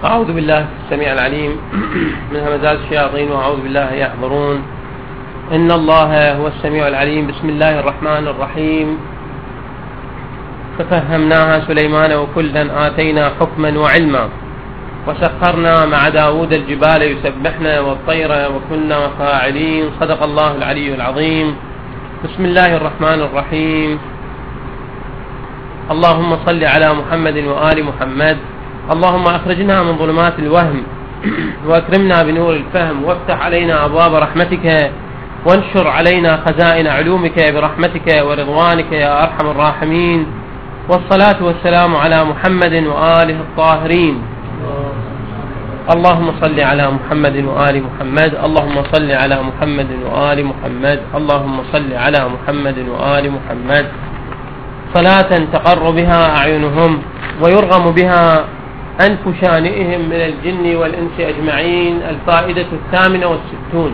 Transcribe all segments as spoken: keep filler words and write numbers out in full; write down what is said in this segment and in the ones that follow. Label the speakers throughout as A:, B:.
A: أعوذ بالله السميع العليم من همزات الشياطين وأعوذ بالله يحضرون. إن الله هو السميع العليم. بسم الله الرحمن الرحيم. ففهمناها سليمان وكلا آتينا حكما وعلما وسخرنا مع داود الجبال يسبحنا والطير وكنا فاعلين. صدق الله العلي العظيم. بسم الله الرحمن الرحيم. اللهم صل على محمد وآل محمد. اللهم أخرجنا من ظلمات الوهم وأكرمنا بنور الفهم وافتح علينا أبواب رحمتك وانشر علينا خزائن علومك برحمتك ورضوانك يا أرحم الراحمين. والصلاة والسلام على محمد وآله الطاهرين. اللهم صل على محمد وآل محمد. اللهم صل على محمد وآل محمد. اللهم صل على محمد وآل محمد صلاة تقر بها أعينهم ويرغم بها أنف شانئهم من الجن والإنس أجمعين. الفائدة الثامنة والستون.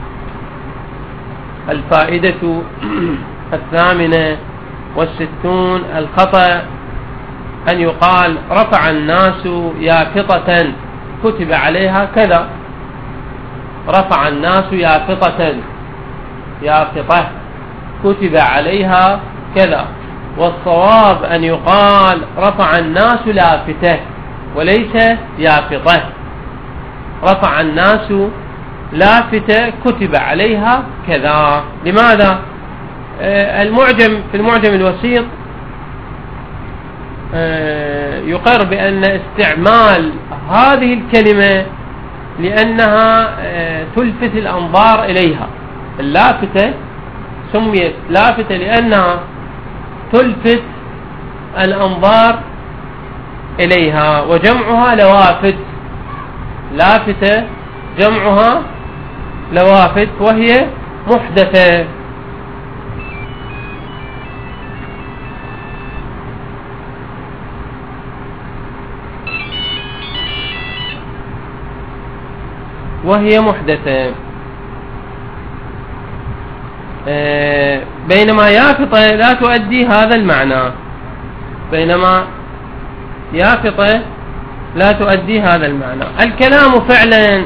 A: الفائدة الثامنة والستون. الخطأ أن يقال رفع الناس يافطة كتب عليها كذا. رفع الناس يافطة يافطة كتب عليها كذا. والصواب أن يقال رفع الناس لافتة وليس يافطة. رفع الناس لافتة كتب عليها كذا. لماذا؟ المعجم في المعجم الوسيط يقر بأن استعمال هذه الكلمة لأنها تلفت الأنظار إليها. اللافتة سميت لافتة لأنها تلفت الأنظار إليها. وجمعها لوافت. لافتة جمعها لوافت وهي محدثة. وهي محدثة بينما يافطة لا تؤدي هذا المعنى. بينما يافطة لا تؤدي هذا المعنى. الكلام فعلا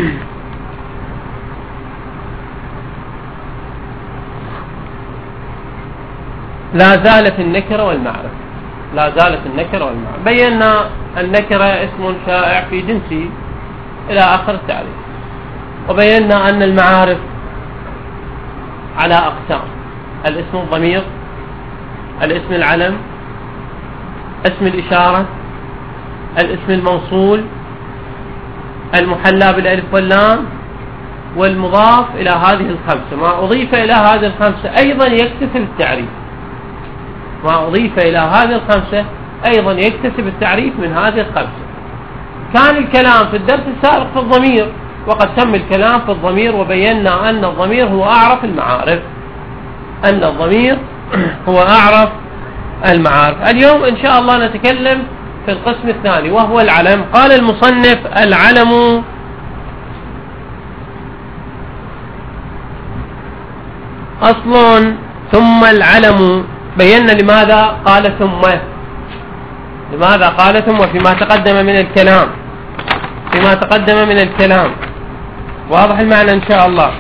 A: لا زالت النكرة والمعرفة. لا زالت النكرة والمعرفة. بينا النكرة اسم شائع في جنسه إلى آخر التعريف. وبينا أن المعارف على أقسام: الاسم الضمير، الاسم العلم، اسم الإشارة، الاسم الموصول، المحلى بالألف واللام، والمضاف إلى هذه الخمسة. ما أضيف إلى هذه الخمسة أيضا يكتسب التعريف. ما أضيف إلى هذه الخمسة أيضا يكتسب التعريف من هذه الخمسة. كان الكلام في الدرس السابق في الضمير، وقد تم الكلام في الضمير وبينا أن الضمير هو أعرف المعارف. أن الضمير هو أعرف المعارف. اليوم إن شاء الله نتكلم في القسم الثاني وهو العلم. قال المصنف: العلم أصل ثم العلم. بينا لماذا قال ثم. لماذا قال ثم فيما تقدم من الكلام. فيما تقدم من الكلام واضح المعنى إن شاء الله.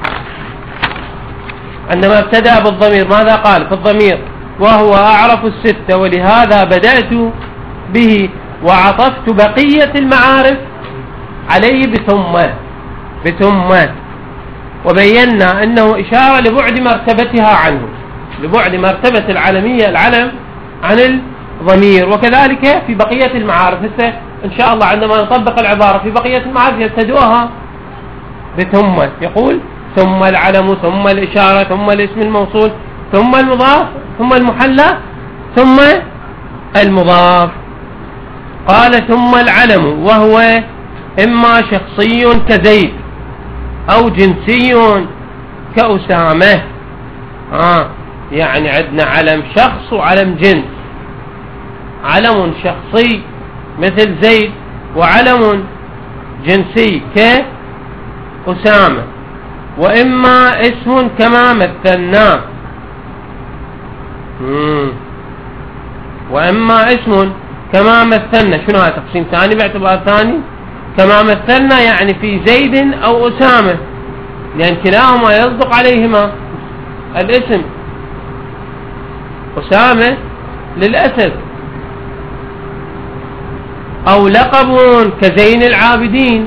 A: عندما ابتدأ بالضمير ماذا قال في الضمير؟ وهو أعرف الستة، ولهذا بدأت به وعطفت بقية المعارف عليه بثم. بثم. وبينا أنه إشارة لبعد مرتبتها عنه، لبعد مرتبة العلمية العلم عن الضمير. وكذلك في بقية المعارف. إن شاء الله عندما نطبق العبارة في بقية المعارف يبتدؤها بثم. يقول: ثم العلم، ثم الإشارة، ثم الاسم الموصول، ثم المضاف، ثم المحلى، ثم المضاف. قال: ثم العلم وهو إما شخصي كزيد أو جنسي كأسامة. آه يعني عندنا علم شخص وعلم جنس. علم شخصي مثل زيد، وعلم جنسي كأسامة. وإما اسم كما مثلنا. وإما اسم كما مثلنا. شنو هذا؟ تقسيم ثاني باعتبار ثاني. كما مثلنا يعني في زيد أو أسامة، لأن كلاهما يصدق عليهما الاسم. أسامة للأسف. أو لقب كزين العابدين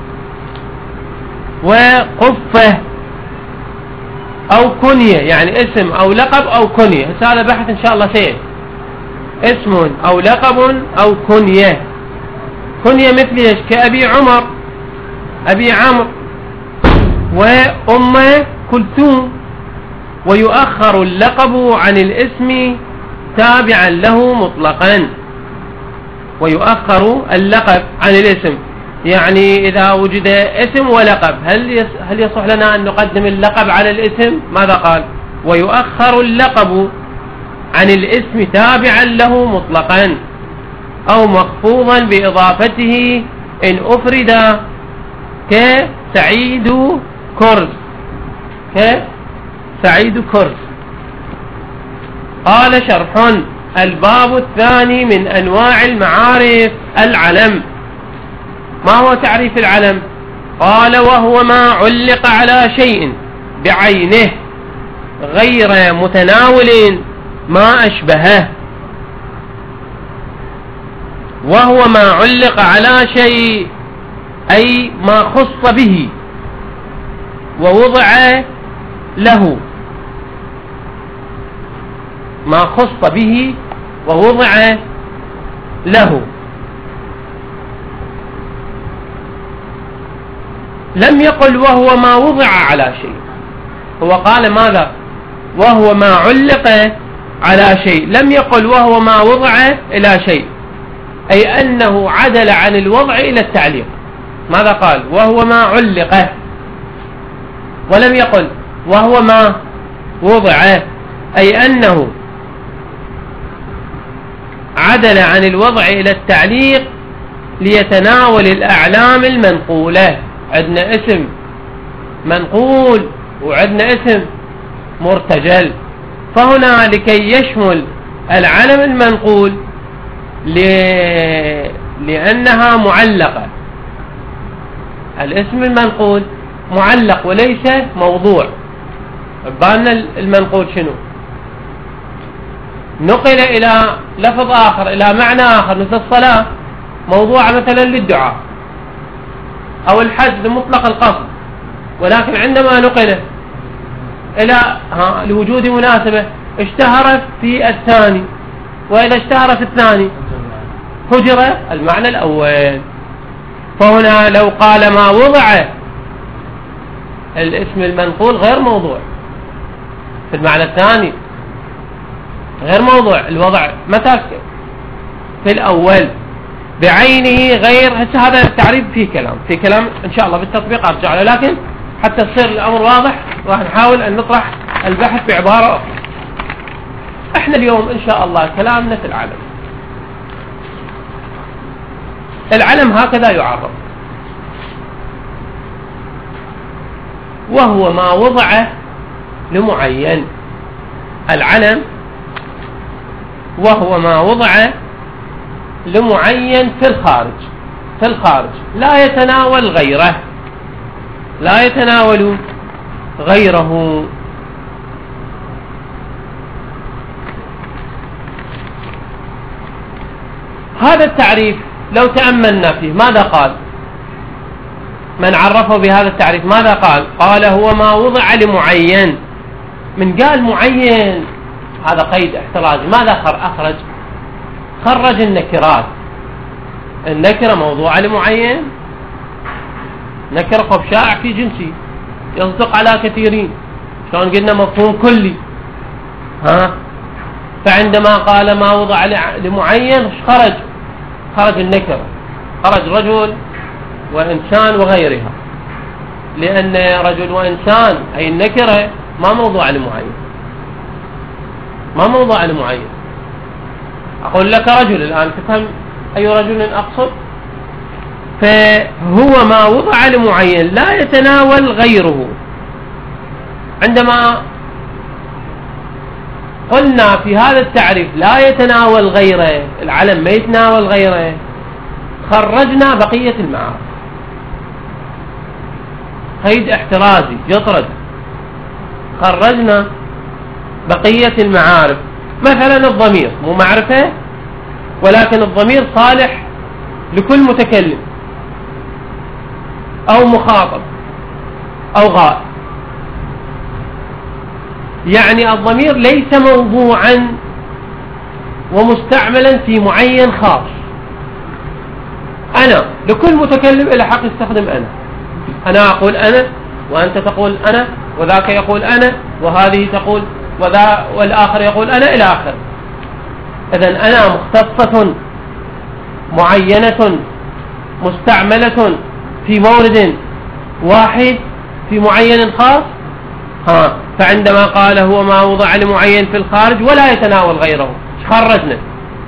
A: وقفة، أو كنية يعني اسم أو لقب أو كنية. هذا بحث إن شاء الله سيئ. اسم أو لقب أو كنية. كنية مثل ايش؟ كأبي عمر، أبي عمرو، وأم كلثوم. ويؤخر اللقب عن الاسم تابعا له مطلقا. ويؤخر اللقب عن الاسم، يعني إذا وجد اسم ولقب هل هل يصح لنا أن نقدم اللقب على الاسم؟ ماذا قال؟ ويؤخر اللقب عن الاسم تابعا له مطلقا أو مخفوضا بإضافته إن أفرد، كسعيد كرز، كسعيد كرز. قال شرح: الباب الثاني من أنواع المعارف العلم. ما هو تعريف العلم؟ قال: وهو ما علق على شيء بعينه غير متناول ما أشبهه. وهو ما علق على شيء أي ما خص به ووضع له، ما خص به ووضع له. لم يقل وهو ما وضع على شيء، هو قال ماذا؟ وهو ما علق على شيء. لم يقل وهو ما وضع إلى شيء، أي أنه عدل عن الوضع إلى التعليق. ماذا قال؟ وهو ما علق. ولم يقل وهو ما وضع، أي أنه عدل عن الوضع إلى التعليق ليتناول الأعلام المنقولة. عندنا اسم منقول وعندنا اسم مرتجل، فهنا لكي يشمل العلم المنقول ل... لأنها معلقة. الاسم المنقول معلق وليس موضوع. بالنا المنقول شنو؟ نقل إلى لفظ آخر، إلى معنى آخر، مثل الصلاة موضوع مثلا للدعاء، أو الحج لمطلق القصد، ولكن عندما نقل إلى لوجود مناسبة اشتهر في الثاني، وإذا اشتهر في الثاني هجر المعنى الأول. فهنا لو قال ما وضع، الاسم المنقول غير موضوع في المعنى الثاني، غير موضوع. الوضع متى؟ في الأول بعينه غير. هذا التعريف فيه كلام، في كلام إن شاء الله بالتطبيق أرجع له، لكن حتى يصير الأمر واضح راح نحاول أن نطرح البحث بعبارة أخرى. احنا اليوم إن شاء الله كلامنا في العلم. العلم هكذا يعرف: وهو ما وضع لمعين. العلم وهو ما وضع لمعين في الخارج، في الخارج لا يتناول غيره، لا يتناول غيره. هذا التعريف لو تأملنا فيه ماذا قال؟ من عرفه بهذا التعريف ماذا قال؟ قال: هو ما وضع لمعين. من قال معين هذا قيد احترازي. ماذا أخرج؟ خرج النكرات. النكرة موضوعة لمعين، نكرة قب شائع في جنسي يصدق على كثيرين، شلون قلنا مفهوم كلي. ها فعندما قال ما وضع لمعين خرج خرج النكرة، خرج رجل وإنسان وغيرها، لأن رجل وإنسان أي النكرة ما موضوع لمعين، ما موضوع لمعين. أقول لك رجل الآن تفهم أي رجل أقصد. فهو ما وضع لمعين لا يتناول غيره. عندما قلنا في هذا التعريف لا يتناول غيره، العلم ما يتناول غيره، خرجنا بقية المعارف. قيد احترازي يطرد، خرجنا بقية المعارف. مثلا الضمير مو معرفة، ولكن الضمير صالح لكل متكلم أو مخاطب أو غائب، يعني الضمير ليس موضوعا ومستعملا في معين خاص. أنا لكل متكلم إلى حق يستخدم أنا، أنا أقول أنا، وأنت تقول أنا، وذاك يقول أنا، وهذه تقول وذا، والآخر يقول أنا، إلى آخر. إذن أنا مختصة معينة مستعملة في مورد واحد في معين خاص. ها فعندما قال هو ما وضع لمعين في الخارج ولا يتناول غيره، خرجنا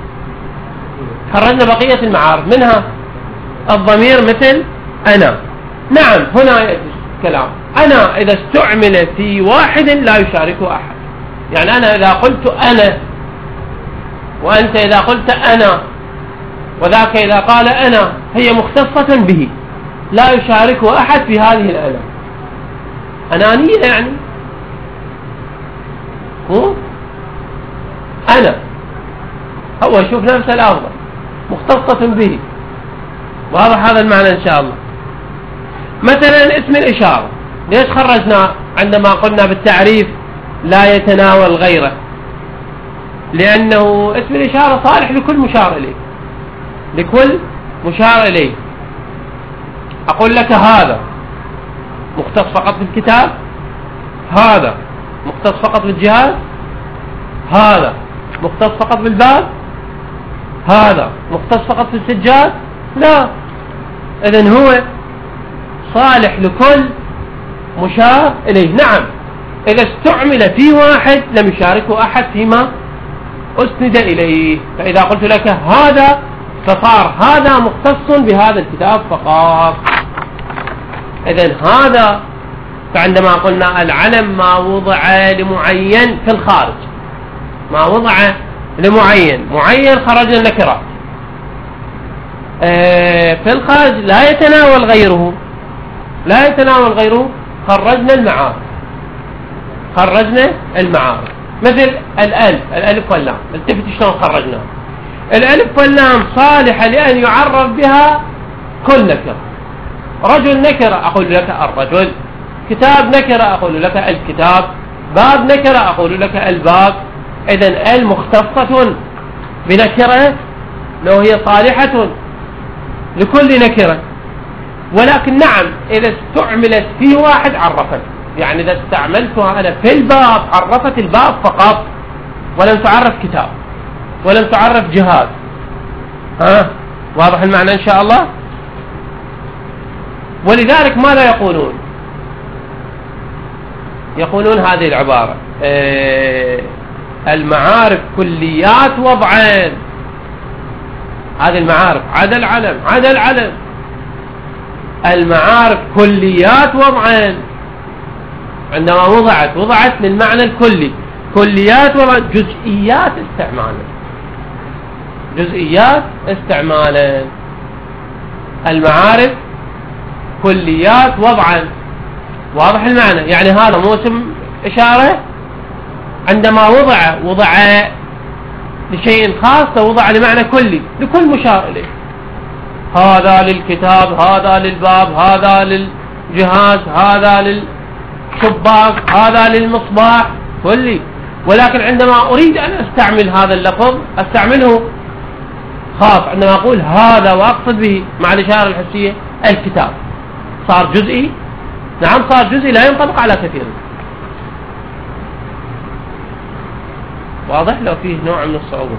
A: خرجنا بقية المعارف، منها الضمير مثل أنا. نعم هنا يأتي الكلام، أنا إذا استعمل في واحد لا يشاركه أحد، يعني أنا إذا قلت أنا، وأنت إذا قلت أنا، وذاك إذا قال أنا، هي مختصة به لا يشاركه أحد في هذه الأنا. أنانية يعني هو أنا، هو يشوف نفسه الأفضل، مختصة به. واضح هذا المعنى إن شاء الله. مثلا اسم الإشارة، ليش خرجنا عندما قلنا بالتعريف لا يتناول غيره؟ لأنه اسم الإشارة صالح لكل مشار إليه، لكل مشار إليه. أقول لك هذا مختص فقط بالكتاب، هذا مختص فقط بالجهاز، هذا مختص فقط بالباب، هذا مختص فقط بالسجاد، لا. إذن هو صالح لكل مشار إليه. نعم إذا استعمل في واحد لم يشاركه أحد فيما أسند إليه. فإذا قلت لك هذا فصار هذا مختص بهذا الكتاب فقط. إذن هذا، فعندما قلنا العلم ما وضع لمعين في الخارج، ما وضع لمعين، معين خرج النكرات، في الخارج لا يتناول غيره، لا يتناول غيره، خرجنا المعارف، خرجنا المعارف. مثل الألف، الألف واللام، التفت شلون خرجناه. الألف واللام صالحة لأن يعرف بها كل نكرة. رجل نكرة أقول لك الرجل، كتاب نكرة أقول لك الكتاب، باب نكرة أقول لك الباب. إذن المختصة بنكرة لو هي صالحة لكل نكرة، ولكن نعم إذا استعملت في واحد عرفت، يعني إذا استعملتها أنا في الباب عرفت الباب فقط، ولم تعرف كتاب، ولم تعرف جهاز. ها واضح المعنى إن شاء الله. ولذلك ماذا يقولون؟ يقولون هذه العبارة: اه المعارف كليات وضعين. هذه المعارف عدا العلم، عدا العلم، المعارف كليات وضعين. عندما وضعت وضعت للمعنى الكلي، كليات وضعت جزئيات استعمالا، جزئيات استعمالا. المعارف كليات وضعا، واضح المعنى. يعني هذا مو اسم إشارة، عندما وضع وضع لشيء خاص، وضع لمعنى كلي لكل مشار إليه. هذا للكتاب، هذا للباب، هذا للجهاز، هذا للشباك، هذا للمصباح، كلي. ولكن عندما أريد أن أستعمل هذا اللفظ أستعمله خاص، عندما أقول هذا وأقصد به مع الإشارة الحسية الكتاب، صار جزئي. نعم صار جزئي، لا ينطبق على كثير. واضح؟ لو فيه نوع من الصعوبة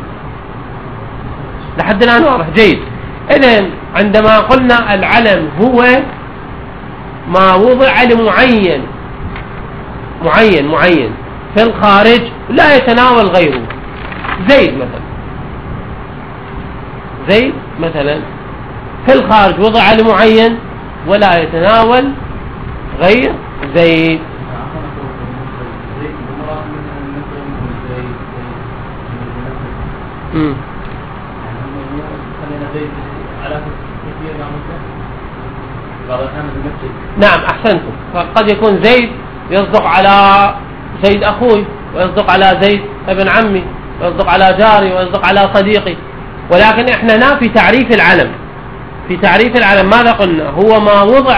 A: لحد الآن واضح جيد. إذن عندما قلنا العلم هو ما وضع لمعين، معين معين في الخارج لا يتناول غيره. زيد مثلا، زيد مثلا في الخارج وضع لمعين ولا يتناول غير زيد. امم نعم أحسنتم. فقد يكون زيد يصدق على زيد أخوي، ويصدق على زيد ابن عمي، ويصدق على جاري، ويصدق على صديقي. ولكن احنا هنا في تعريف العلم، في تعريف العلم ماذا قلنا؟ هو ما وضع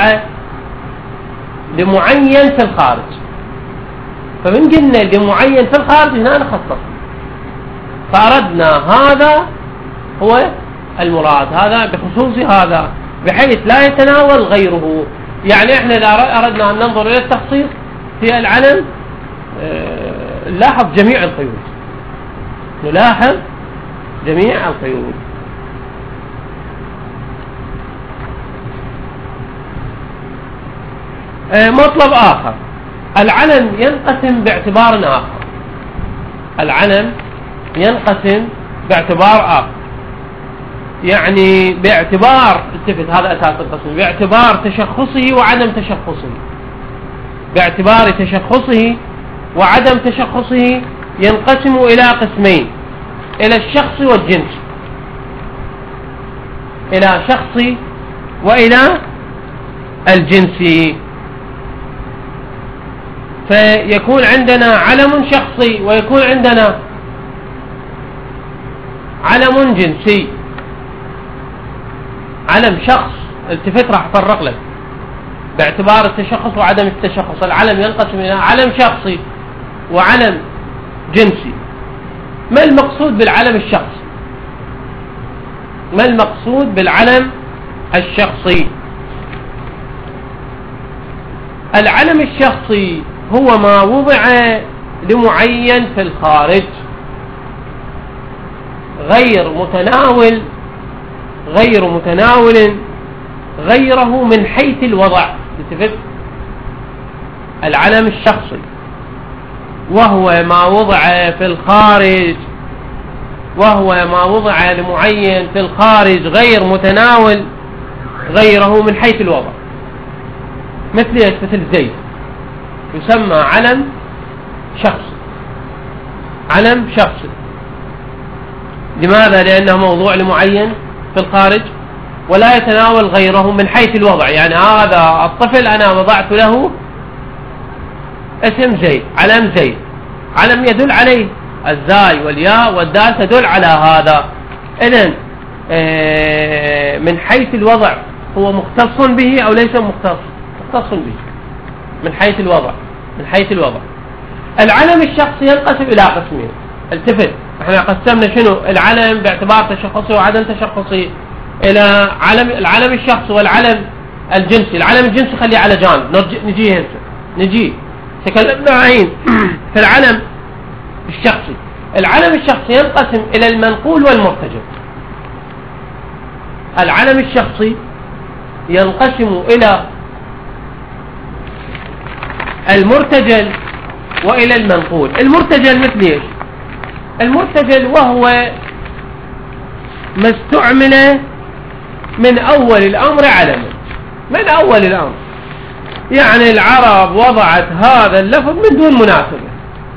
A: لمعين في الخارج. فمن قلنا لمعين في الخارج هنا نخصص، فأردنا هذا هو المراد، هذا بخصوص هذا، بحيث لا يتناول غيره. يعني احنا إذا أردنا أن ننظر إلى التخصيص في العلم نلاحظ جميع القيود، نلاحظ جميع القيود. مطلب آخر، العلم ينقسم باعتبار آخر، العلم ينقسم باعتبار آخر، يعني باعتبار التفت، هذا أساس القسم، باعتبار تشخصه وعدم تشخصه. باعتبار تشخصه وعدم تشخصه ينقسم إلى قسمين، إلى الشخص والجنس، إلى شخص وإلى الجنس. فيكون عندنا علم شخصي ويكون عندنا علم جنسي. علم شخص التفت راح افرق لك باعتبار التشخص وعدم التشخص. العلم ينقسم الى علم شخصي وعلم جنسي. ما المقصود بالعلم الشخصي؟ ما المقصود بالعلم الشخصي؟ العلم الشخصي هو ما وضع لمعين في الخارج، غير متناول غير متناول غيره من حيث الوضع. التفت، العلم الشخصي وهو ما وضع في الخارج، وهو ما وضع لمعين في الخارج غير متناول غيره من حيث الوضع. مثل مثل زيد يسمى علم شخصي، علم شخصي. لماذا؟ لأنه موضوع لمعين في الخارج ولا يتناول غيره من حيث الوضع. يعني هذا الطفل أنا وضعت له اسم زيد، علم زيد، علم يدل عليه، الزاي والياء والدال تدل على هذا. إذن من حيث الوضع هو مختص به أو ليس مختص؟ مختص به من حيث الوضع، من حيث الوضع. العلم الشخصي ينقسم إلى قسمين. التفت، احنا قسمنا شنو العلم باعتبار تشخصي وعدم تشخصي إلى علم العلم الشخصي والعلم الجنسي. العلم الجنسي خليه على جانب، نجي هنا نجي تكلمنا عين في العلم الشخصي. العلم الشخصي ينقسم إلى المنقول والمرتجل. العلم الشخصي ينقسم إلى المرتجل وإلى المنقول. المرتجل مثل ايش؟ المرتجل وهو ما استعمل من أول الأمر علما، من أول الأمر. يعني العرب وضعت هذا اللفظ من دون مناسبة.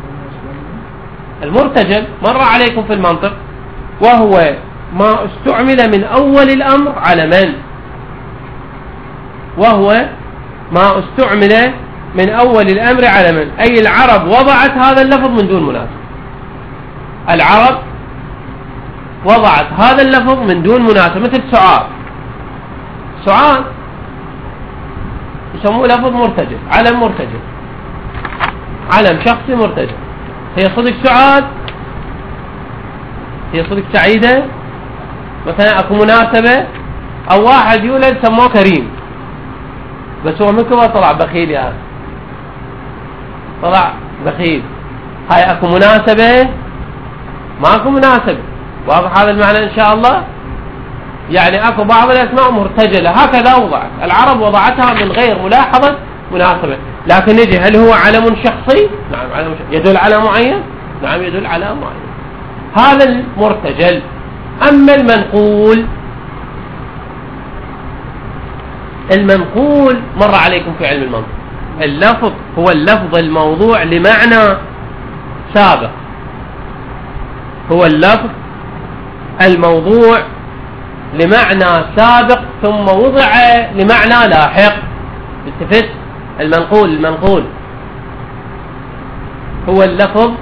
A: المرتجل مر عليكم في المنطق، وهو ما استعمل من أول الأمر علما، وهو ما استعمل من أول الأمر علما، أي العرب وضعت هذا اللفظ من دون مناسبة. العرب وضعت هذا اللفظ من دون مناسبة. مثل سعاد، سعاد يسموه لفظ مرتجل، علم مرتجل، علم شخصي مرتجل. هي صدق سعاد، هي صدق سعيدة مثلا، اكو مناسبة. او واحد يولد سموه كريم، بس هو من كبر طلع بخيل، يعني طلع بخيل. هاي اكو مناسبة؟ ماكو مناسبة. واضح هذا المعنى ان شاء الله؟ يعني اكو بعض الاسماء مرتجلة هكذا وضعت العرب، وضعتها من غير ملاحظة مناسبة. لكن نجي، هل هو علم شخصي؟ نعم علم شخصي. يدل على معين؟ نعم يدل على معين. هذا المرتجل. اما المنقول، المنقول مر عليكم في علم المنطق، اللفظ هو اللفظ الموضوع لمعنى سابق، هو اللفظ الموضوع لمعنى سابق ثم وضع لمعنى لاحق. التفت، المنقول المنقول هو اللفظ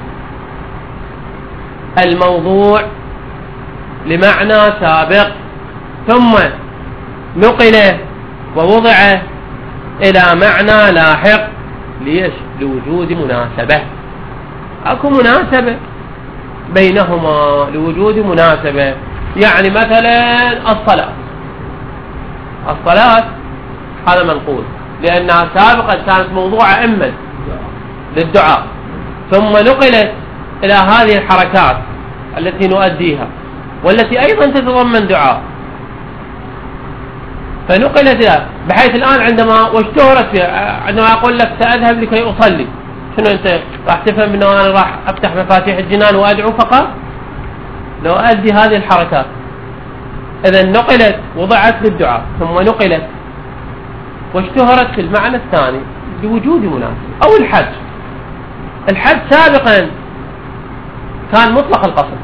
A: الموضوع لمعنى سابق ثم نقل ووضع إلى معنى لاحق. ليش؟ لوجود مناسبة، أكو مناسبة بينهما، لوجود مناسبة. يعني مثلا الصلاة، الصلاة هذا منقول لأنها سابقا كانت موضوعة إما للدعاء ثم نقلت إلى هذه الحركات التي نؤديها والتي أيضا تتضمن دعاء، فنقلت إلى بحيث الآن عندما واشتهرت فيها، عندما أقول لك سأذهب لكي أصلي، شنو أنت راح تفهم أنه أنا راح أفتح مفاتيح الجنان وأدعو فقط؟ لو أؤدي هذه الحركات. إذا نقلت وضعت للدعاء ثم نقلت واشتهرت في المعنى الثاني لوجود مناسب. أو الحج، الحج سابقا كان مطلق القصد،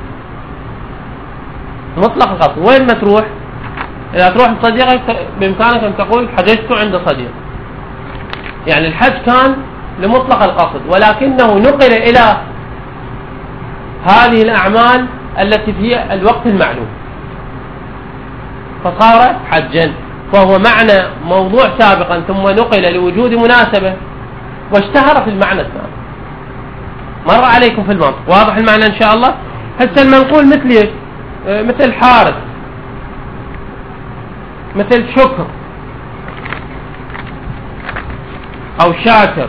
A: مطلق القصد. وين ما تروح، إذا تروح لصديقك بإمكانك أن تقول حججت عند صديق، يعني الحج كان لمطلق القصد، ولكنه نقل إلى هذه الأعمال التي في الوقت المعلوم فصار حجا. فهو معنى موضوع سابقا ثم نقل لوجود مناسبة واشتهر في المعنى الثاني. مر عليكم في المنطق، واضح المعنى إن شاء الله. هسه المنقول مثل مثل حارس، مثل شكر أو شاكر،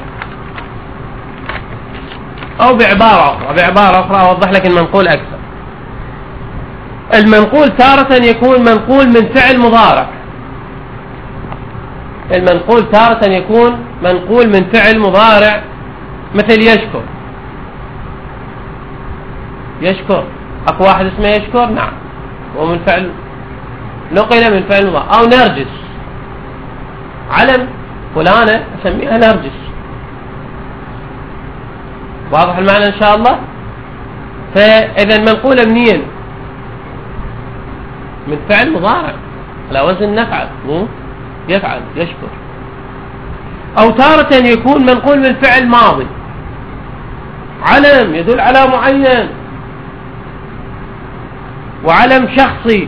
A: أو بعبارة أخرى بعبارة أخرى أوضح لك المنقول أكثر. المنقول تارة يكون منقول من فعل مضارع، المنقول تارة يكون منقول من فعل مضارع مثل يشكر. يشكر أكو واحد اسمه يشكر، نعم، ومن فعل نقل من فعل مضارع. أو نرجس، علم فلانة أسميها نرجس. واضح المعنى إن شاء الله. فإذا المنقول منين؟ من فعل مضارع على وزن نفعل، مو يفعل يشكر. أو تارة يكون منقول من فعل ماضي، علم يدل على معين، وعلم شخصي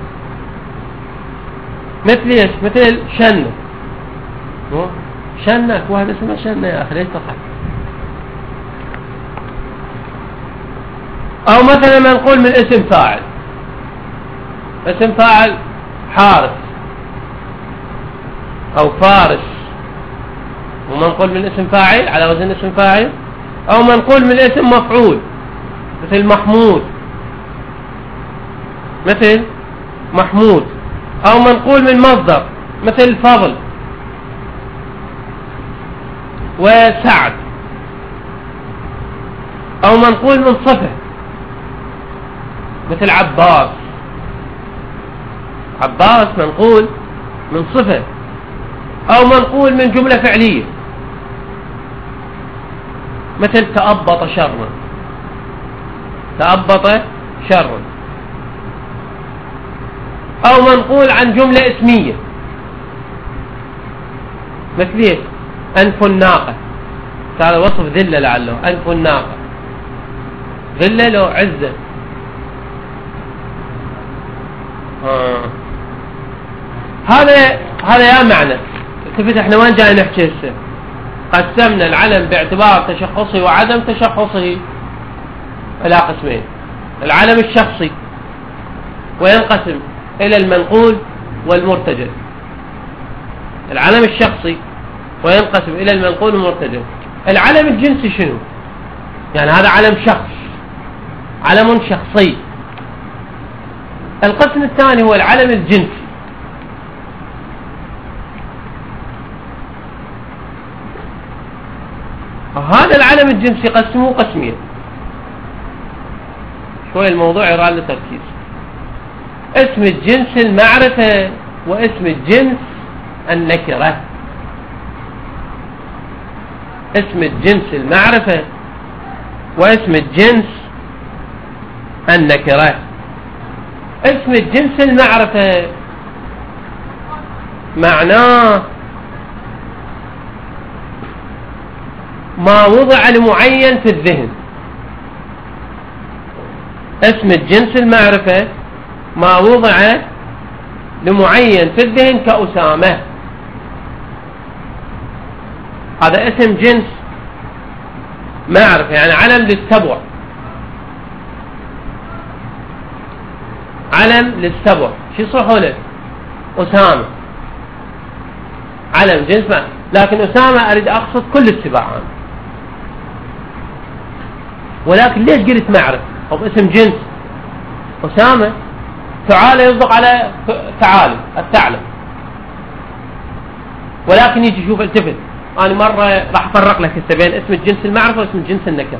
A: مثل ايش؟ مثل شنة، مو شنة، واحد اسمه شنة يا أخي ليش تضحك؟ أو مثلا منقول من اسم فاعل، اسم فاعل حارس أو فارس، ومنقول من اسم فاعل على وزن اسم فاعل. أو منقول من اسم مفعول مثل محمود، مثل محمود. أو منقول من مصدر مثل فضل وسعد. أو منقول من صفة مثل عباس، عباس منقول من صفة. أو منقول من جملة فعلية مثل تأبط شرا، تأبط شرا. أو منقول عن جملة اسمية مثل ايش؟ أنف الناقة، هذا وصف ذلة لعله، أنف الناقة ذلة له عزة. آه. هذا هذا يا معنى. تفت احنا وين جاي نحكي هسه؟ قسمنا العلم باعتبار تشخصه وعدم تشخصه إلى قسمين. العلم الشخصي وينقسم إلى المنقول والمرتجل. العلم الشخصي وينقسم إلى المنقول والمرتجل. العلم الجنسي شنو؟ يعني هذا علم شخص، علم شخصي. القسم الثاني هو العلم الجنسي. هذا العلم الجنسي قسموه قسمين، شوي الموضوع يراد لتركيز. اسم الجنس المعرفة واسم الجنس النكرة. اسم الجنس المعرفة واسم الجنس النكرة. اسم الجنس المعرفة معناه ما وضع لمعين في الذهن. اسم الجنس المعرفة ما وضع لمعين في الذهن كأسامة، هذا اسم جنس معرفة، يعني علم للسبع، علم للسبع. شو يصلحوا له؟ أسامة، علم جنس معرفة. لكن أسامة أريد أقصد كل السباع، ولكن ليش قلت معرفة أو اسم جنس؟ أسامة تعالى يصدق على تعالى الثعلب، ولكن يجي شوف التفت، أنا مرة راح أفرق لك بين اسم الجنس المعرفة واسم الجنس النكرة.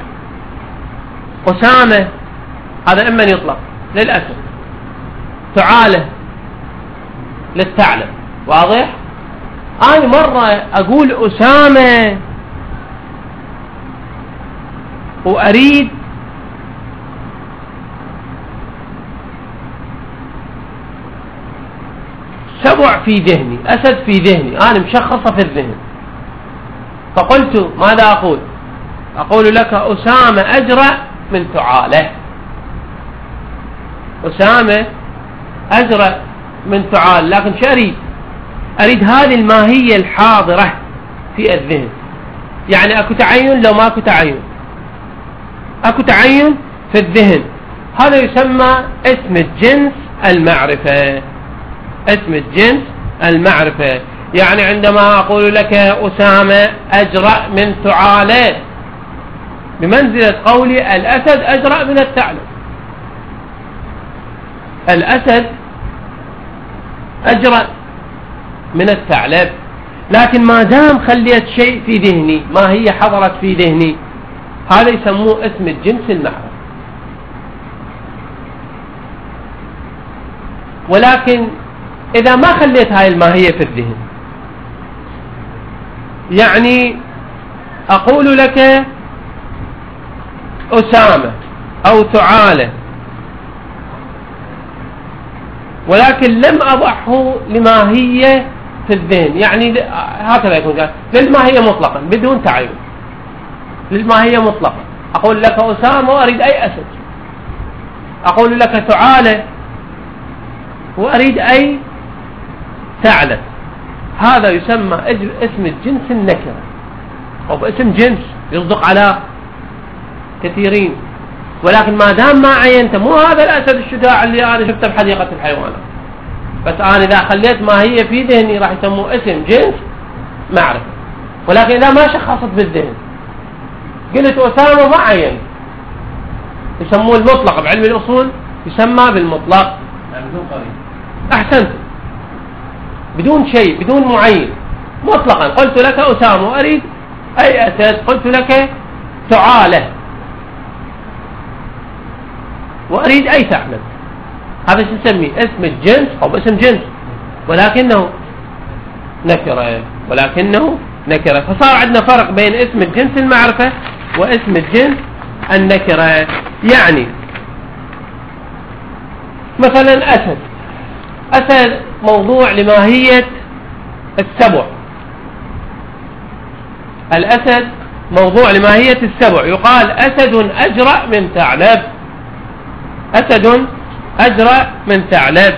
A: أسامة هذا إما يطلق للأسف، تعالى للثعلب، واضح؟ أنا مرة أقول أسامة وأريد سبع في ذهني، أسد في ذهني، أنا مشخصة في الذهن، فقلت ماذا أقول؟ أقول لك أسامة أجرأ من تعالى، أسامة أجرأ من تعالى. لكن شو أريد؟ أريد هذه الماهية الحاضرة في الذهن، يعني أكو تعين لو ما أكو تعين، أكو تعين في الذهن، هذا يسمى اسم الجنس المعرفة. اسم الجنس المعرفة، يعني عندما أقول لك أسامة أجرأ من تعالى، بمنزلة قولي الأسد أجرأ من الثعلب. الأسد أجرأ من الثعلب، لكن ما دام خليت شيء في ذهني، ما هي حضرت في ذهني، هذا يسموه اسم الجنس المعرفة. ولكن إذا ما خليت هاي الماهية في الذهن، يعني أقول لك أسامة أو تعالى، ولكن لم أضعه لماهية في الذهن، يعني هكذا يكون قال للماهية مطلقا بدون تعين، للماهية مطلقا. أقول لك أسامة وأريد أي أسد، أقول لك تعالى وأريد أي ثعلب، هذا يسمى اسم الجنس النكرة، أو اسم جنس يصدق على كثيرين. ولكن ما دام ما عينت، مو هذا الأسد الشجاع اللي أنا شفته بحديقة الحيوانات، بس أنا إذا خليت ما هي في ذهني راح يسموه اسم جنس معرفة. ولكن إذا ما شخصت بالذهن، قلت أسامة ما عين، يسموه المطلق، بعلم الأصول يسمى بالمطلق، يعني بدون قرين. أحسنت، بدون شيء، بدون معين، مطلقا. قلت لك أسامة وأريد أي أسد، قلت لك تعالى وأريد أي ثعلب، هذا شو نسميه؟ اسم الجنس أو اسم جنس، ولكنه نكرة، ولكنه نكرة. فصار عندنا فرق بين اسم الجنس المعرفة واسم الجنس النكرة. يعني مثلا أسد، أسد موضوع لماهية السبع، الأسد موضوع لماهية السبع، يقال أسد أجرأ من ثعلب، أسد أجرأ من ثعلب.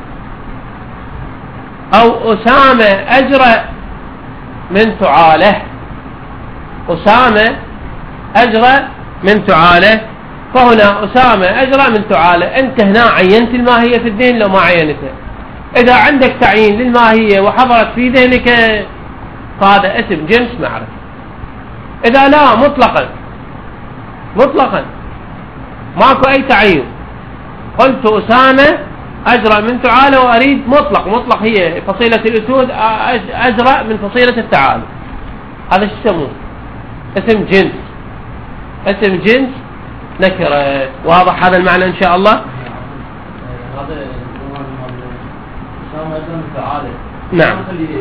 A: أو أسامة أجرأ من تعالى، أسامة أجرأ من تعالى. فهنا أسامة أجرأ من تعالى، أنت هنا عينت الماهية في الذهن لو ما عينتها. إذا عندك تعيين للماهية وحضرت في ذهنك، فهذا اسم جنس معرفة. إذا لا، مطلقا مطلقا ماكو أي تعيين، قلت أسامة أجرأ من تعالى وأريد مطلق، مطلق هي فصيلة الأسود أجرأ من فصيلة التعالى، هذا شو يسموه؟ اسم جنس، اسم جنس نكرة. واضح هذا المعنى إن شاء الله؟
B: هذا أسامة أجرأ من تعالى،
A: نعم.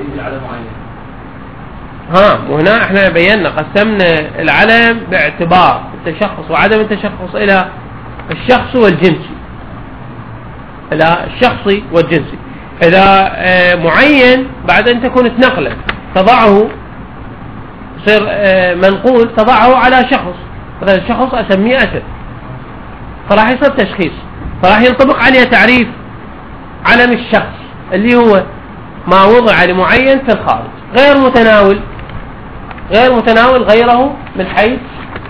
A: ها، وهنا احنا بينا قسمنا العلم باعتبار التشخص وعدم التشخص إلى الشخص والجنس. إلى الشخصي والجنسي. إذا معين بعد أن تكون تنقله تضعه يصير منقول تضعه على شخص، هذا الشخص أسميه أسد، فراح يصير تشخيص، فراح ينطبق عليه تعريف علم الشخص اللي هو ما وضع لمعين في الخارج، غير متناول غير متناول غيره من حيث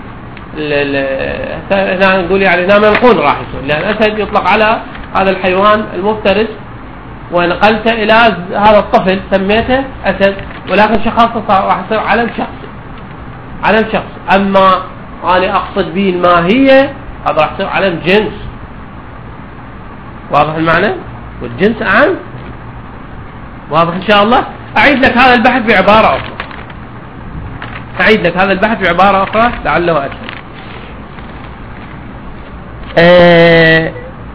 A: هنا نقول يعني هنا منقول راح يصير، لأن الأسد يطلق على هذا الحيوان المفترس، ونقلت إلى هذا الطفل سميته أسد، ولكن شخصه راح يصير علم شخصي علم شخص. أما أنا أقصد به الماهية هذا راح يصير علم جنس. واضح المعنى؟ والجنس أعم. واضح إن شاء الله. أعيد لك هذا البحث بعبارة أخرى أعيد لك هذا البحث بعبارة أخرى لعله أسهل. أه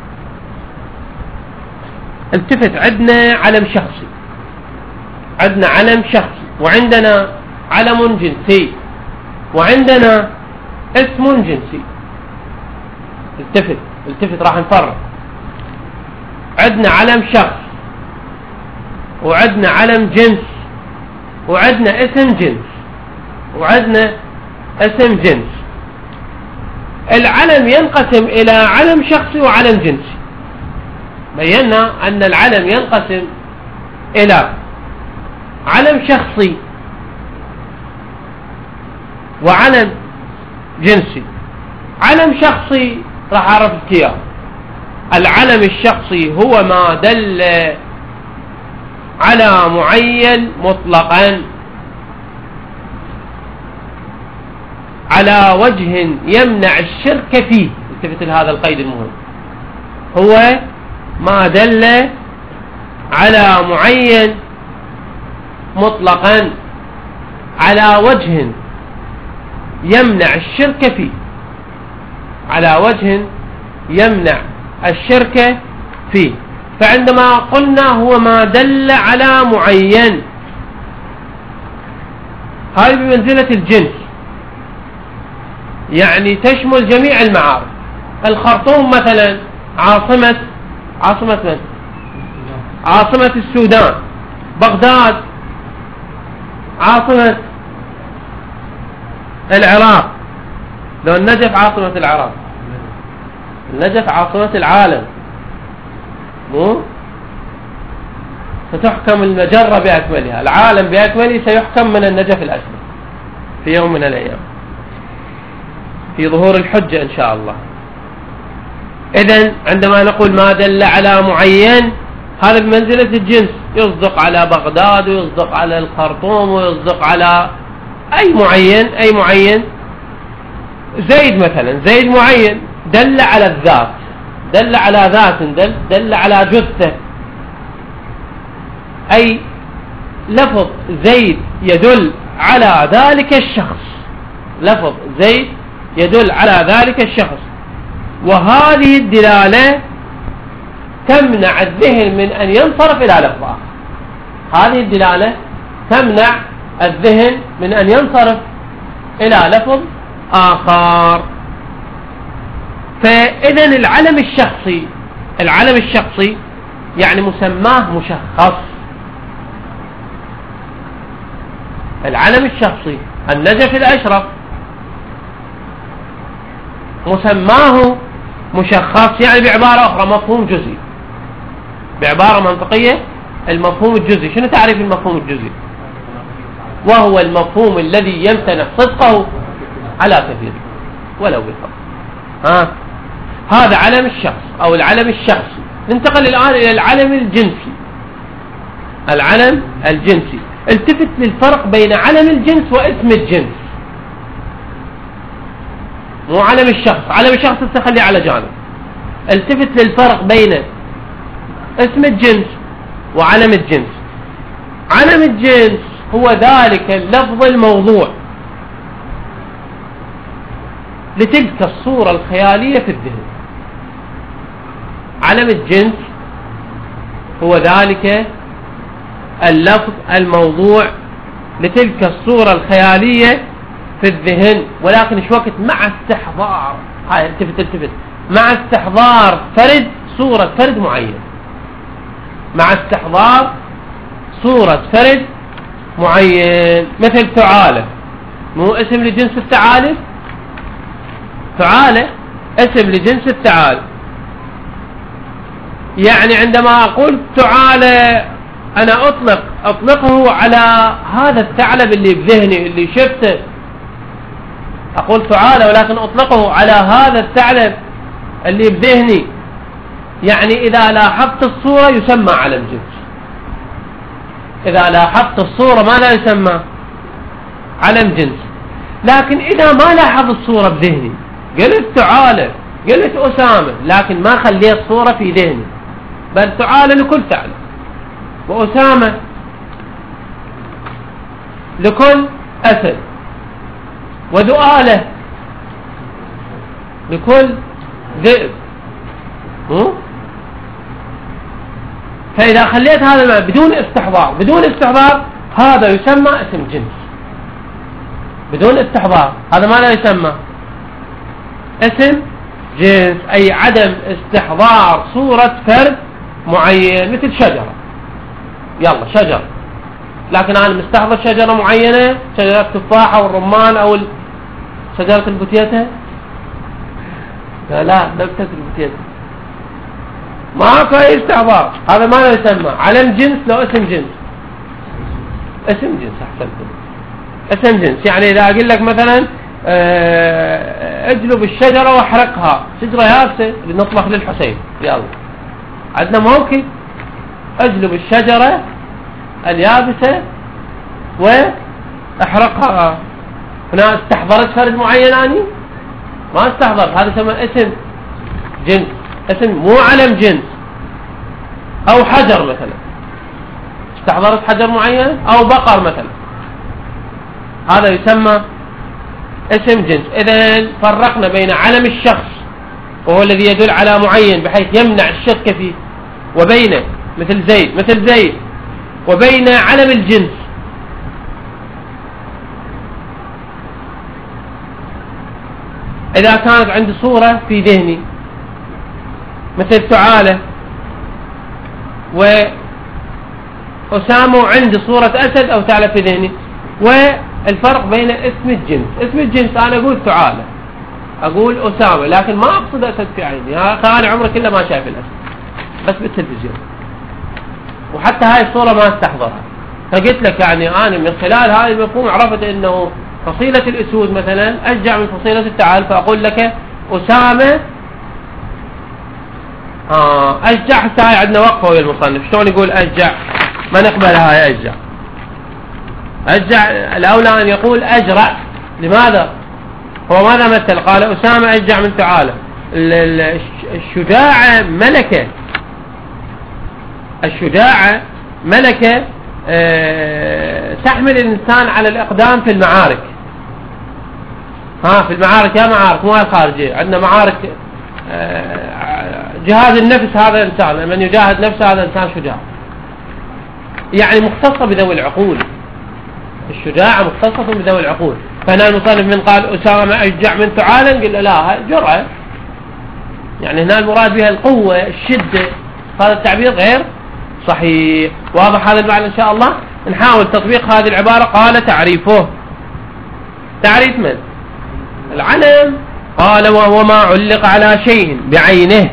A: التفت، عندنا علم شخصي عندنا علم شخصي وعندنا علم جنسي وعندنا اسم جنسي. التفت التفت راح نفرق، عندنا علم شخص وعندنا علم جنس وعندنا اسم جنس وعندنا اسم جنس. العلم ينقسم إلى علم شخصي وعلم جنسي. بينا أن العلم ينقسم إلى علم شخصي وعلم جنسي. علم شخصي راح أعرفك إياه. العلم الشخصي هو ما دل على معين مطلقا على وجه يمنع الشرك فيه. التفت لهذا القيد المهم، هو ما دل على معين مطلقا على وجه يمنع الشرك فيه على وجه يمنع الشرك فيه. فعندما قلنا هو ما دل على معين، هذه بمنزلة الجنس، يعني تشمل جميع المعارف. الخرطوم مثلا عاصمة عاصمة من؟ عاصمة السودان. بغداد عاصمة العراق. لو النجف عاصمة العراق، النجف عاصمة العالم، مو ستحكم المجرة بأكملها، العالم بأكمله سيحكم من النجف الأسود في يوم من الأيام في ظهور الحجة إن شاء الله. إذن عندما نقول ما دل على معين، هذا بمنزلة الجنس، يصدق على بغداد ويصدق على الخرطوم ويصدق على أي معين أي معين. زيد مثلا، زيد معين دل على الذات، دل على ذات، دل, دل على جثة. أي لفظ زيد يدل على ذلك الشخص، لفظ زيد يدل على ذلك الشخص. وهذه الدلالة تمنع الذهن من أن ينصرف إلى لفظ آخر. هذه الدلالة تمنع الذهن من أن ينصرف إلى لفظ آخر. فإذن العلم الشخصي العلم الشخصي يعني مسماه مشخص. العلم الشخصي النجف الأشرف مسماه مشخص، يعني بعبارة أخرى مفهوم جزئي. بعبارة منطقية المفهوم الجزئي. شنو تعريف المفهوم الجزئي؟ وهو المفهوم الذي يمتنع صدقه على كثير ولو بفضل. ها هذا علم الشخص أو العلم الشخصي. ننتقل الآن إلى العلم الجنسي. العلم الجنسي، التفت للفرق بين علم الجنس واسم الجنس، مو علم الشخص. علم الشخص تخلي على جانب. التفت للفرق بين اسم الجنس وعلم الجنس. علم الجنس هو ذلك اللفظ الموضوع لتلك الصورة الخيالية في الذهن. علم الجنس هو ذلك اللفظ الموضوع لتلك الصورة الخيالية في الذهن، ولكن ايش وقت مع استحضار، هاي التفت التفت مع استحضار فرد صورة فرد معين، مع استحضار صورة فرد معين. مثل تعالى، مو اسم لجنس التعالي؟ تعالى اسم لجنس التعالي، يعني عندما أقول تعالى أنا أطلق أطلقه على هذا الثعلب اللي بذهني اللي شفته، أقول تعالى ولكن أطلقه على هذا الثعلب اللي بذهني، يعني إذا لاحظت الصورة يسمى علم جنس. إذا لاحظت الصورة ماذا يسمى؟ علم جنس. لكن إذا ما لاحظ الصورة بذهني، قلت تعالى، قلت أسامة، لكن ما خليت صورة في ذهني، بل تعالى لكل ثعلب، وأسامة لكل أسد، ودؤالة لكل ذئب. فإذا خليت هذا بدون استحضار، بدون استحضار هذا يسمى اسم جنس. بدون استحضار هذا ما لا يسمى اسم جنس، أي عدم استحضار صورة فرد معين. مثل شجرة، يلا شجر، لكن أنا مستحضر شجرة معينة، شجرة التفاح أو الرمان أو شجرة البوتيتا، لا لا نبتة البوتيتا، ما في استحضار. هذا ما يسمى علم جنس لو اسم جنس. اسم جنس أحسن، اسم جنس. يعني إذا أقول لك مثلا اجلب الشجرة واحرقها، شجرة يابسة لنطبخ للحسين، يلا عندنا موكب، اجلب الشجرة اليابسة واحرقها. هنا استحضرت فرد معين، أني ما استحضرت، هذا يسمى اسم جنس، اسم مو علم جنس. أو حجر مثلا، استحضرت حجر معين، أو بقر مثلا، هذا يسمى اسم جنس. إذن فرقنا بين علم الشخص وهو الذي يدل على معين بحيث يمنع الشك فيه، وبين مثل زيد مثل زيد وبين علم الجنس. إذا كانت عندي صورة في ذهني مثل تعالى وأسامة، وعندي صورة أسد أو ثعلب في ذهني، والفرق بين اسم الجنس، اسم الجنس أنا أقول تعالى، أقول أسامة، لكن ما أقصد أسد في عيني، أنا عمري كله ما شايف الأسد، بس بالتلفزيون، وحتى هاي الصورة ما استحضرها. فقلت لك يعني أنا من خلال هذا المفهوم عرفت أنه فصيلة الأسود مثلا أشجع من فصيلة الثعالب، فأقول لك أسامة آه أشجع. حتى هاي عندنا وقفة ويا المصنف، شلون يقول أشجع؟ ما نقبلها هاي أشجع. أشجع الأولى أن يقول أجرع. لماذا؟ هو ماذا مثل؟ قال أسامة أشجع من تعالى. الشجاعة ملكة، الشجاعة ملكة أه تحمل الإنسان على الإقدام في المعارك. ها في المعارك، يا معارك مو الخارجية، عندنا معارك أه جهاد النفس، هذا إنسان من يجاهد نفسه هذا إنسان شجاع، يعني مختصة بذوي العقول. الشجاعة مختصة بذوي العقول. فهنا المصنف من قال أسامة أشجع من تعالى، نقول له لا جرأة، يعني هنا المراد بها القوة الشدة، هذا التعبير غير صحيح. واضح هذا المعنى إن شاء الله؟ نحاول تطبيق هذه العبارة. قال تعريفه، تعريف من؟ العلم. قال وهو ما علق على شيء بعينه.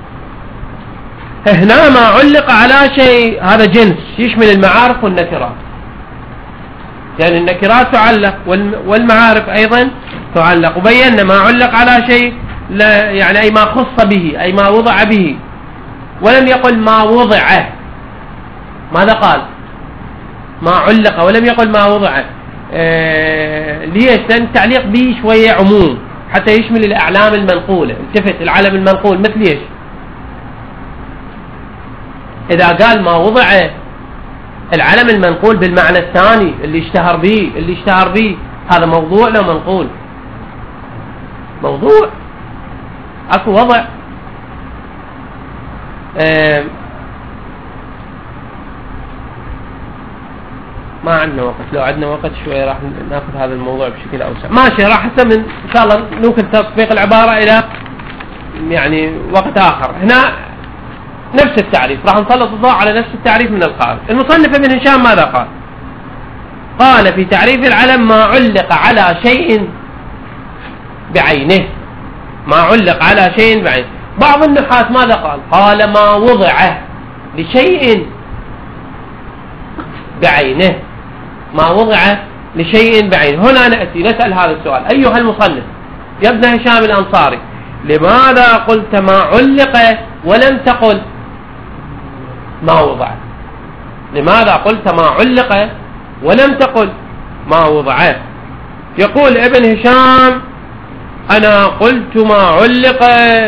A: هنا ما علق على شيء هذا جنس يشمل المعارف والنكرات، يعني النكرات تعلق والمعارف أيضا تعلق. وبينا ما علق على شيء لا يعني أي ما خص به، أي ما وضع به، ولم يقل ما وضعه. ماذا قال؟ ما علق ولم يقل ما وضعه. آه ليش؟ لأن التعليق به شوية عموم حتى يشمل الأعلام المنقولة. التفت العلم المنقول مثل ايش؟ إذا قال ما وضعه العلم المنقول بالمعنى الثاني اللي اشتهر به، اللي اشتهر به هذا موضوع لو منقول؟ موضوع، اكو وضع. اه ما عندنا وقت، لو عندنا وقت شوية راح ناخذ هذا الموضوع بشكل أوسع. ماشي، راح نسمن إن شاء الله ممكن تطبيق العبارة إلى يعني وقت آخر. هنا نفس التعريف، راح نسلط الضوء على نفس التعريف من الخارج. المصنف ابن هشام ماذا قال؟ قال في تعريف العلم ما علق على شيء بعينه، ما علق على شيء بعينه. بعض النحاة ماذا قال؟ قال ما وضع لشيء بعينه، ما وضع لشيء بعينه. هنا نأتي نسأل هذا السؤال: أيها المصنف يا ابن هشام الأنصاري، لماذا قلت ما علق ولم تقل ما وضع؟ لماذا قلت ما علق ولم تقل ما وضع؟ يقول ابن هشام: أنا قلت ما علق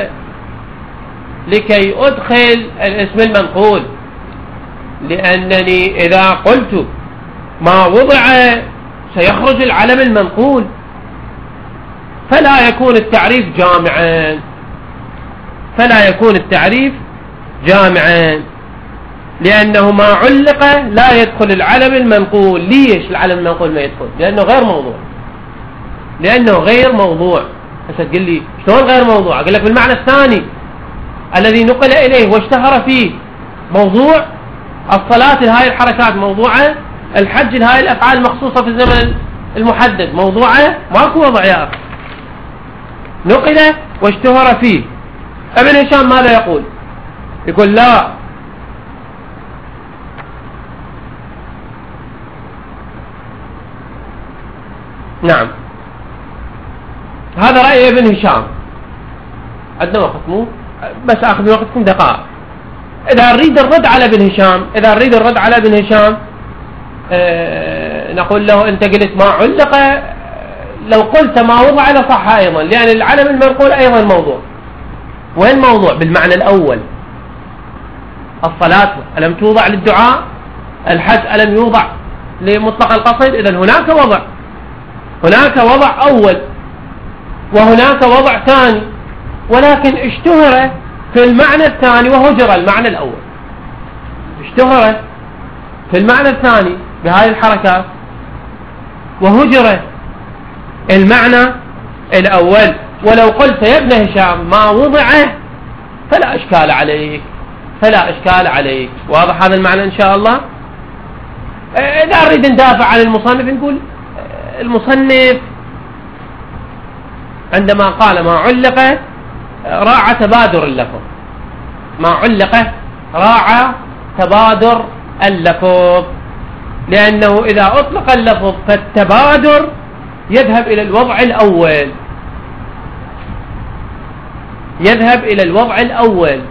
A: لكي أدخل الاسم المنقول، لأنني إذا قلت ما وضع سيخرج العلم المنقول، فلا يكون التعريف جامعا، فلا يكون التعريف جامعا، لأنه ما علق لا يدخل العلم المنقول. ليش العلم المنقول ما يدخل؟ لأنه غير موضوع، لأنه غير موضوع. هسه تقول لي شلون غير موضوع؟ أقول لك بالمعنى الثاني الذي نقل إليه واشتهر فيه موضوع. الصلاة لهاي الحركات موضوعة، الحج لهاي الأفعال المخصوصة في الزمن المحدد موضوعة، ماكو وضع يا أخي، نقل واشتهر فيه. ابن هشام ماذا يقول؟ يقول لا، نعم، هذا رأي ابن هشام. عندنا وقت مو بس أخذ من وقتكم دقائق. إذا نريد الرد على ابن هشام، إذا نريد الرد على ابن هشام آه نقول له: أنت قلت ما علق، لو قلت ما وضع لصح أيضا، لأن العلم المنقول أيضا موضوع. وين موضوع؟ بالمعنى الأول. الصلاة ألم توضع للدعاء؟ الحج ألم يوضع لمطلق القصد؟ إذن هناك وضع، هناك وضع أول وهناك وضع ثاني، ولكن اشتهر في المعنى الثاني وهجر المعنى الأول. اشتهر في المعنى الثاني بهذه الحركات وهجر المعنى الأول. ولو قلت يا ابن هشام ما وضعه فلا إشكال عليك، فلا إشكال عليك. واضح هذا المعنى إن شاء الله؟ إذا نريد ندافع عن المصنف نقول المصنف عندما قال ما علق راعى تبادر اللفظ، ما علق راعى تبادر اللفظ، لأنه إذا أطلق اللفظ فالتبادر يذهب إلى الوضع الأول، يذهب إلى الوضع الأول.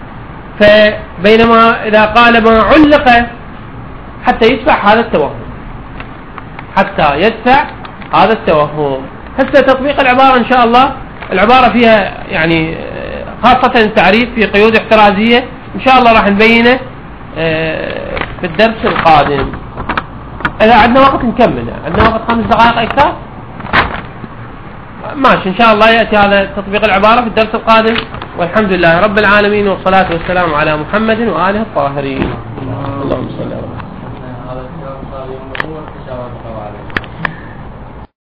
A: فبينما إذا قال ما علق حتى يدفع هذا التوهم، حتى يدفع هذا التوهم. هسه تطبيق العبارة إن شاء الله، العبارة فيها يعني خاصة التعريف في قيود احترازية، إن شاء الله راح نبينه في الدرس القادم. إذا عندنا وقت نكمل، عندنا وقت خمس دقائق أكثر ماشي، إن شاء الله يأتي هذا تطبيق العبارة في الدرس القادم. والحمد لله رب العالمين، والصلاة والسلام على محمد وآله الطاهرين. اللهم صل